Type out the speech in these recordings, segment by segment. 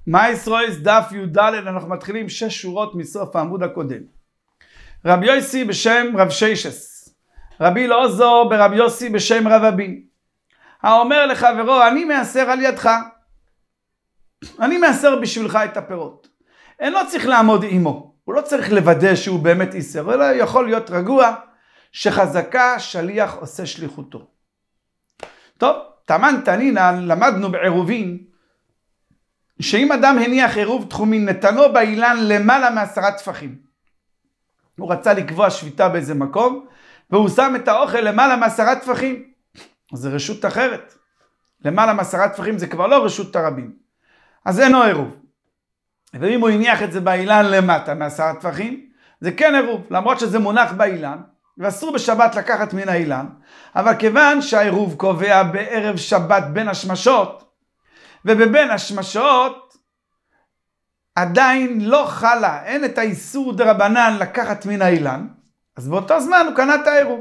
מה ישראל דף י"ד, אנחנו מתחילים 6 שורות מסוף העמוד הקודם. רבי יוסי בשם רב ששס, רבי אלעזר ברבי יוסי בשם רב אבי, האומר לחברו, אני מאסר על ידך, אני מאסר בשבילך את הפירות. אין לא צריך לעמוד עמו, הוא לא צריך לוודא שהוא באמת איסר, אלא יכול להיות רגוע שחזקה שליח עושה שליחותו. טוב, תמן תנינא, למדנו בעירובין, שאם אדם הניח עירוב תחומין נתנו באילן למעלה מ10 טפחים, הוא רצה לקבוע שביתה באיזה מקום, והוא שם את האוכל למעלה מ10 טפחים, אז זה רשות אחרת. למעלה מ10 טפחים זה כבר לא רשות הרבים, אז אינו עירוב. ואם הוא הניח את זה באילן למטה מ10 טפחים, זה כן עירוב, למרות שזה מונח באילן, ואסור בשבת לקחת מן האילן, אבל כיוון שהעירוב קובע בערב שבת בין השמשות, ובבין השמשות עדיין לא חלה, אין את האיסור דרבנן לקחת מן האילן, אז באותו זמן הוא קנה את העירוב.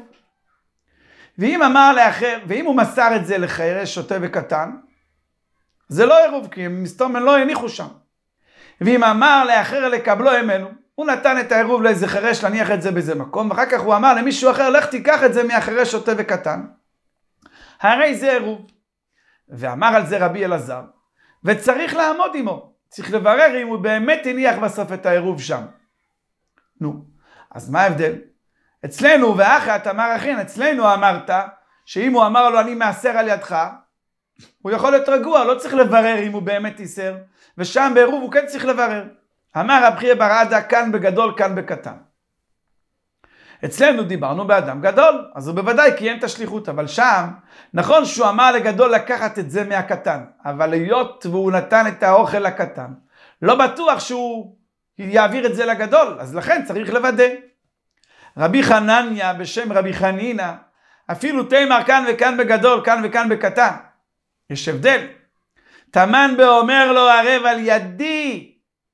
ואם הוא מסר את זה לחיירש שוטה וקטן, זה לא עירוב, כי הם מסתומן לא הניחו שם. ואם אמר לאחר לקבלו ממנו, הוא נתן את העירוב לאיזה חרש להניח את זה באיזה מקום, ואחר כך הוא אמר למישהו אחר, לך תיקח את זה מהחרש שוטה וקטן. הרי זה עירוב. ואמר על זה רבי אלעזר, וצריך לעמוד עמו, צריך לברר אם הוא באמת הניח בסוף את העירוב שם. נו, אז מה ההבדל? אצלנו, ואחת אמר אכן, אצלנו אמרת, שאם הוא אמר לו אני מאסר על ידך, הוא יכול להיות רגוע, לא צריך לברר אם הוא באמת איסר, ושם בעירוב הוא כן צריך לברר. אמר רב חייא בר עדה, כאן בגדול, כאן בקטן. אצלנו דיברנו באדם גדול, אז הוא בוודאי קיים את השליחות, אבל שם, נכון שהוא אמר לגדול לקחת את זה מהקטן, אבל היות והוא נתן את האוכל לקטן, לא בטוח שהוא יעביר את זה לגדול, אז לכן צריך לוודא. רבי חנניה בשם רבי חנינא, אפילו תימר כאן וכאן בגדול, כאן וכאן בקטן. יש הבדל. תמן באומר לו ערב על ידי,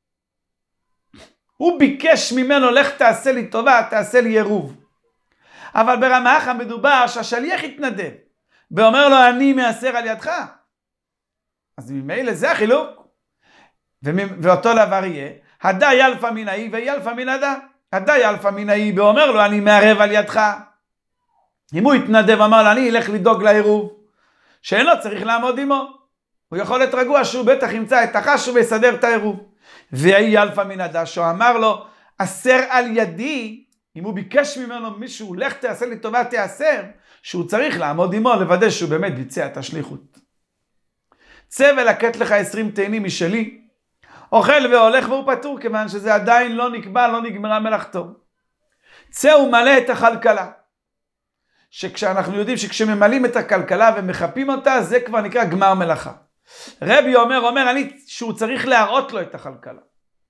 הוא ביקש ממנו, לך תעשה לי טובה, תעשה לי עירוב. אבל ברמ"ח מדובר שהשליח יתנדב, ואומר לו, אני מאסר על ידך. אז ממילא זה החילוק. ואותו דבר יהיה, הדא ילפא מן האי וילפא מן הדא. הדא ילפא מן האי, ואומר לו, אני מערב על ידך. אם הוא יתנדב, אמר לו, אני אלך לדאוג לעירוב, שאין לו צריך לעמוד עמו. הוא יכול להיות רגוע שהוא בטח ימצא את החש ויסדר את העירוב. והיא ילפא מן הדא, שהוא אמר לו, אסר על ידי, אם הוא ביקש ממנו מישהו, לך תעשה לי טובה תעשר, שהוא צריך לעמוד עמו, לוודא שהוא באמת ביצע את השליחות. צא ולקט לך 20 תאנים משלי, אוכל והולך והוא פטור, כיוון שזה עדיין לא נקבע, לא נגמרה מלאכתו. צא ומלא את הכלכלה. שכשאנחנו יודעים שכשממלאים את הכלכלה ומחפים אותה, זה כבר נקרא גמר מלאכה. רבי אומר שהוא צריך להראות לו את הכלכלה.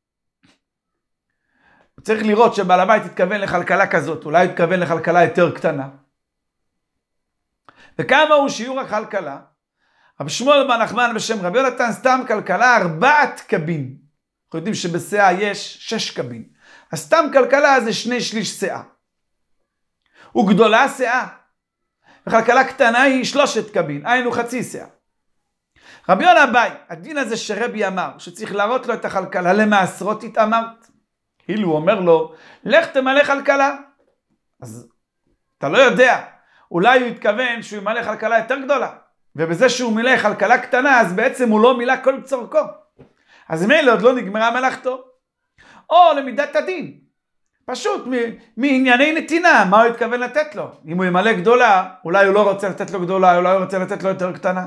הוא צריך לראות שבעל הבית התכוון לכלכלה כזאת, אולי התכוון לכלכלה יותר קטנה. וכמה הוא שיעור הכלכלה? רבי שמואל בן נחמן בשם רבי יונתן סתם כלכלה 4 קבין. אנחנו יודעים שבשאה יש 6 קבין. אז סתם כלכלה זה 2/3 שאה. וגדולה שאה. וכלכלה קטנה היא 3 קבין, היינו חצי שאה. רבי יונה ביי, הדין הזה שרבי אמר, שצריך להראות לו את הכלכלה, למעשרות התאמרת. כאילו הוא אומר לו, לך תמלא כלכלה. אז אתה לא יודע, אולי הוא התכוון שהוא ימלא כלכלה יותר גדולה, ובזה שהוא מילא כלכלה קטנה, אז בעצם הוא לא מילא כל צורכו. אז מילא עוד לא נגמרה מלאכתו. או למידת הדין, פשוט מענייני נתינה, מה הוא התכוון לתת לו. אם הוא ימלא גדולה, אולי הוא לא רוצה לתת לו גדולה, אולי הוא רוצה לתת לו יותר קטנה.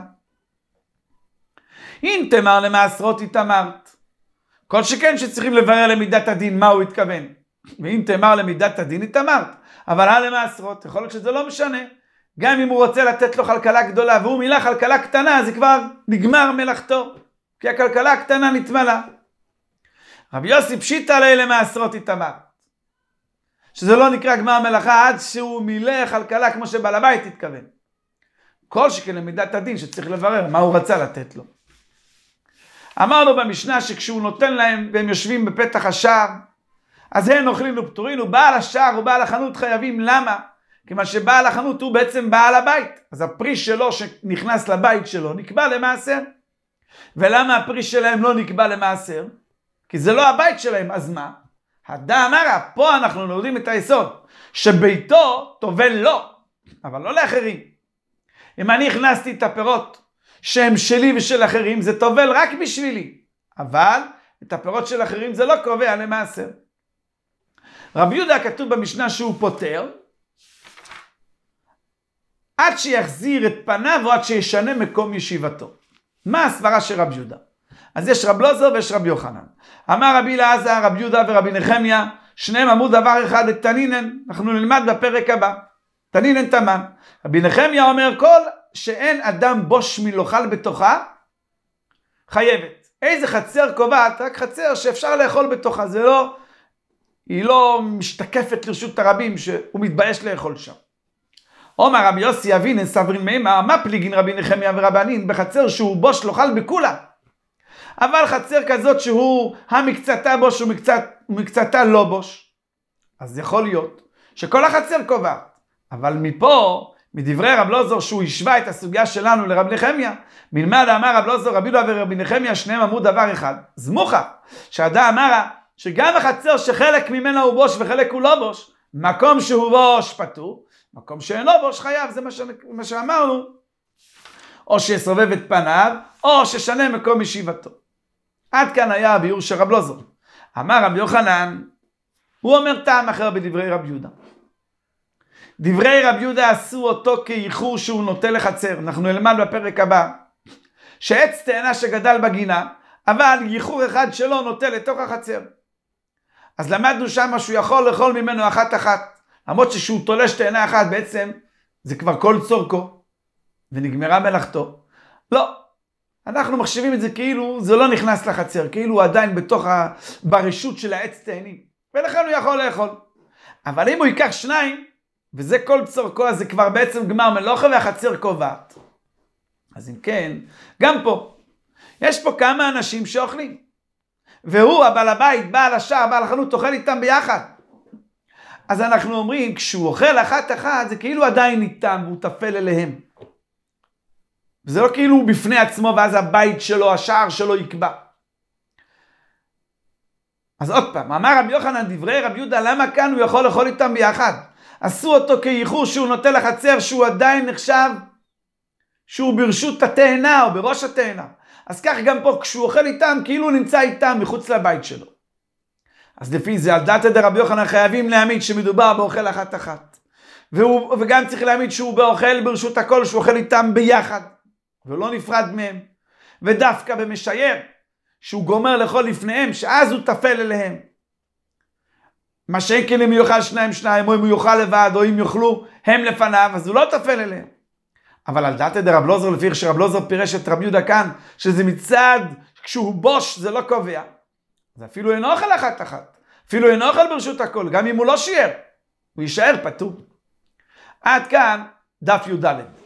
אם תמר למעשרות התאמרת, כל שכן שצריכים לברר למידת הדין מה הוא התכוון. ואם תמר למידת הדין התאמרת, אבל למעשרות, יכול להיות שזה לא משנה. גם אם הוא רוצה לתת לו כלכלה גדולה והוא מילא כלכלה קטנה, זה כבר נגמר מלאכתו, כי הכלכלה הקטנה נתמלה. רבי יוסי פשיטא ליה למעשרות התאמרת, שזה לא נקרא גמר מלאכה עד שהוא מילא כלכלה כמו שבעל הבית התכוון. כל שכן למידת הדין שצריך לברר מה הוא רצה לתת לו. אמרנו במשנה שכשהוא נותן להם והם יושבים בפתח השער, אז הם אוכלים ופטורין, ובעל השער ובעל החנות חייבים. למה? כיוון שבעל החנות הוא בעצם בעל הבית, אז הפרי שלו שנכנס לבית שלו נקבע למעשר. ולמה הפרי שלהם לא נקבע למעשר? כי זה לא הבית שלהם, אז מה? הדא אמרא, פה אנחנו לומדים את היסוד, שביתו טובל לו, אבל לא לאחרים. אם אני הכנסתי את הפירות שהם שלי ושל אחרים, זה טובל רק בשבילי, אבל את הפירות של אחרים זה לא קובע למעשר. רבי יהודה כתוב במשנה שהוא פותר, עד שיחזיר את פניו או עד שישנה מקום ישיבתו. מה הסברה של רבי יהודה? אז יש רב אלעזר ויש רבי יוחנן. אמר רבי אלעזר, רבי יהודה ורבי נחמיה, שניהם אמרו דבר אחד, את תנינן, אנחנו נלמד בפרק הבא. תנינן תמן. רבי נחמיה אומר, כל שאין אדם בוש מלאכל בתוכה, חייבת. איזה חצר קובעת? רק חצר שאפשר לאכול בתוכה, זה לא, היא לא משתקפת לרשות הרבים שהוא מתבייש לאכול שם. אומר רבי יוסי אבינן סברין מימה, מה פליגין רבי נחמיה ורבנין בחצר שהוא בוש לאכל בכולה? אבל חצר כזאת שהוא המקצתה בוש ומקצתה לא בוש, אז יכול להיות שכל החצר קובעת. אבל מפה, מדברי רב אלעזר שהוא השווה את הסוגיה שלנו לרב נחמיה, מלמד אמר רב אלעזר, רבי יהודה ורבי נחמיה שניהם אמרו דבר אחד, זמוכה, שהדא אמרה שגם החצר שחלק ממנה הוא בוש וחלק הוא לא בוש, מקום שהוא בוש פטור, מקום שאינו בוש חייב, זה מה שאמרנו, או שיסובב את פניו, או ששנה מקום ישיבתו. עד כאן היה הביאור של רב אלעזר. אמר רבי יוחנן, הוא אומר טעם אחר בדברי רבי יהודה. דברי רבי יהודה עשו אותו כייחור שהוא נוטה לחצר. אנחנו נלמד בפרק הבא, שעץ תאנה שגדל בגינה, אבל ייחור אחד שלו נוטה לתוך החצר. אז למדנו שם שהוא יכול לאכול ממנו אחת אחת. למרות ששהוא תולש תאנה אחת בעצם זה כבר כל צורכו ונגמרה מלאכתו. לא, אנחנו מחשבים את זה כאילו זה לא נכנס לחצר, כאילו הוא עדיין ברשות של העץ תאנים, ולכן הוא יכול לאכול. אבל אם הוא ייקח שניים וזה כל צורכו, אז זה כבר בעצם גמר מלאכה והחצר קובעת. אז אם כן, גם פה יש פה כמה אנשים שאוכלים, והוא הבעל הבית, בעל השער, בעל החנות, אוכל איתם ביחד. אז אנחנו אומרים, כשהוא אוכל אחת אחת, זה כאילו עדיין איתם, והוא תפל אליהם. וזה לא כאילו הוא בפני עצמו, ואז הבית שלו, השער שלו יקבע. אז עוד פעם, אמר רבי יוחנן, דברי רבי יהודה, למה כאן הוא יכול לאכול איתם ביחד? עשו אותו כייחור שהוא נוטה לחצר, שהוא עדיין נחשב, שהוא ברשות התאנה, או בראש התאנה. אז כך גם פה, כשהוא אוכל איתם, כאילו הוא נמצא איתם מחוץ לבית שלו. אז לפי זה, על דעת רבי יוחנן חייבים להעמיד שמדובר באוכל אחת אחת. וגם צריך להעמיד שהוא באוכל ברשות הכל, שהוא אוכל איתם ביחד, ולא נפרד מהם. ודווקא במשייר, שהוא גומר לאכול לפניהם, שאז הוא תפל אליהם. מה שאין כן אם יאכל שניים, או אם הוא יאכל לבד, או אם יאכלו הם לפניו, אז הוא לא תפל אליהם. אבל על דעת רב אלעזר, לפי שרב אלעזר פירש את רבי יהודה כאן, שזה מצד, כשהוא בוש, זה לא קובע. אז אפילו אינו אוכל אחת אחת. אפילו אינו אוכל ברשות הכל. גם אם הוא לא שיער, הוא יישאר פטור. עד כאן דף י"ד.